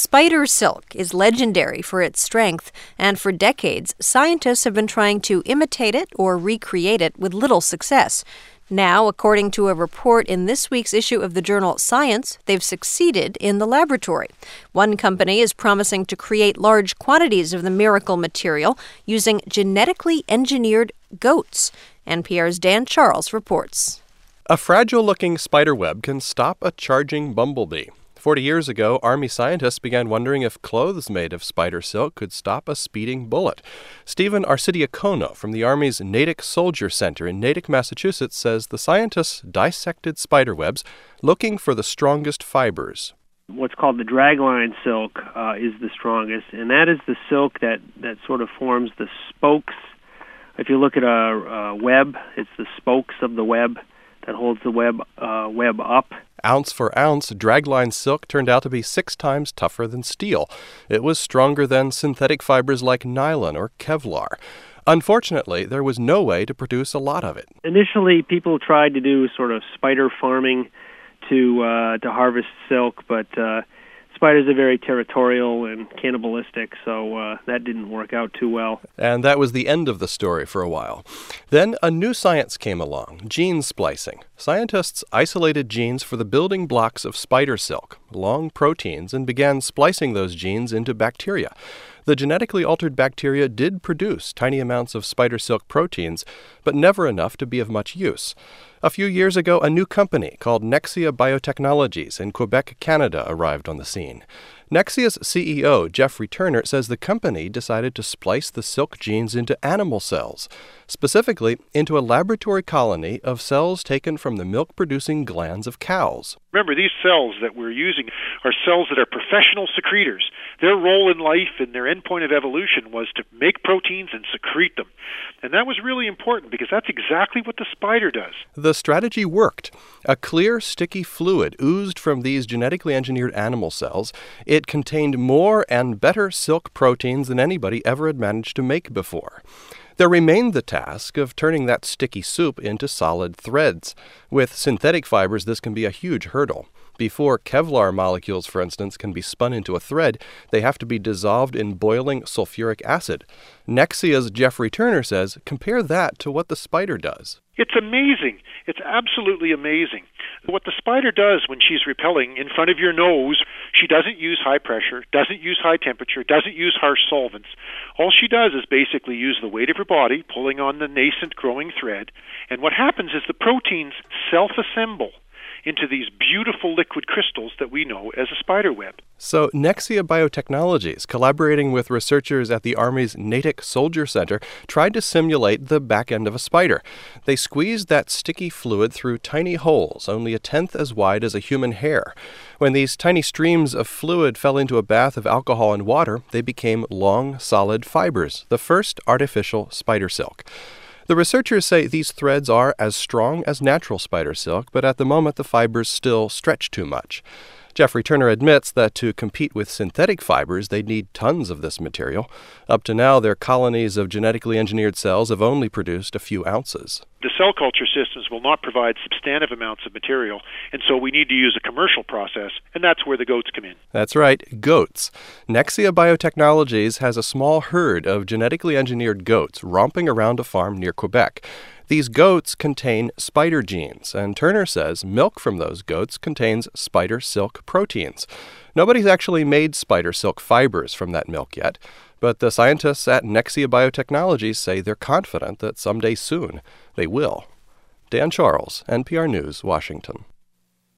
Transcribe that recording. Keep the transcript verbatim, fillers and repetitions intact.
Spider silk is legendary for its strength, and for decades, scientists have been trying to imitate it or recreate it with little success. Now, according to a report in this week's issue of the journal Science, they've succeeded in the laboratory. One company is promising to create large quantities of the miracle material using genetically engineered goats. N P R's Dan Charles reports. A fragile-looking spiderweb can stop a charging bumblebee. Forty years ago, Army scientists began wondering if clothes made of spider silk could stop a speeding bullet. Stephen Arcidiacono from the Army's Natick Soldier Center in Natick, Massachusetts, says the scientists dissected spiderwebs looking for the strongest fibers. What's called the dragline silk uh, is the strongest, and that is the silk that, that sort of forms the spokes. If you look at a, a web, it's the spokes of the web that holds the web uh, web up. Ounce for ounce, dragline silk turned out to be six times tougher than steel. It was stronger than synthetic fibers like nylon or Kevlar. Unfortunately, there was no way to produce a lot of it. Initially, people tried to do sort of spider farming to uh, to harvest silk, but uh, spiders are very territorial and cannibalistic, so uh, that didn't work out too well. And that was the end of the story for a while. Then a new science came along, gene splicing. Scientists isolated genes for the building blocks of spider silk, long proteins, and began splicing those genes into bacteria. The genetically altered bacteria did produce tiny amounts of spider silk proteins, but never enough to be of much use. A few years ago, a new company called Nexia Biotechnologies in Quebec, Canada, arrived on the scene. Nexia's C E O, Jeffrey Turner, says the company decided to splice the silk genes into animal cells, specifically into a laboratory colony of cells taken from the milk-producing glands of cows. Remember, these cells that we're using are cells that are professional secretors. Their role in life and their endpoint of evolution was to make proteins and secrete them. And that was really important because that's exactly what the spider does. The strategy worked. A clear, sticky fluid oozed from these genetically engineered animal cells. It contained more and better silk proteins than anybody ever had managed to make before. There remained the task of turning that sticky soup into solid threads. With synthetic fibers, this can be a huge hurdle. Before Kevlar molecules, for instance, can be spun into a thread, they have to be dissolved in boiling sulfuric acid. Nexia's Jeffrey Turner says, compare that to what the spider does. It's amazing. It's absolutely amazing. What the spider does when she's repelling in front of your nose, she doesn't use high pressure, doesn't use high temperature, doesn't use harsh solvents. All she does is basically use the weight of her body, pulling on the nascent growing thread. And what happens is the proteins self-assemble into these beautiful liquid crystals that we know as a spider web. So Nexia Biotechnologies, collaborating with researchers at the Army's Natick Soldier Center, tried to simulate the back end of a spider. They squeezed that sticky fluid through tiny holes, only a tenth as wide as a human hair. When these tiny streams of fluid fell into a bath of alcohol and water, they became long, solid fibers, the first artificial spider silk. The researchers say these threads are as strong as natural spider silk, but at the moment the fibers still stretch too much. Jeffrey Turner admits that to compete with synthetic fibers, they'd need tons of this material. Up to now, their colonies of genetically engineered cells have only produced a few ounces. The cell culture systems will not provide substantive amounts of material, and so we need to use a commercial process, and that's where the goats come in. That's right, goats. Nexia Biotechnologies has a small herd of genetically engineered goats romping around a farm near Quebec. These goats contain spider genes, and Turner says milk from those goats contains spider silk proteins. Nobody's actually made spider silk fibers from that milk yet, but the scientists at Nexia Biotechnologies say they're confident that someday soon they will. Dan Charles, N P R News, Washington.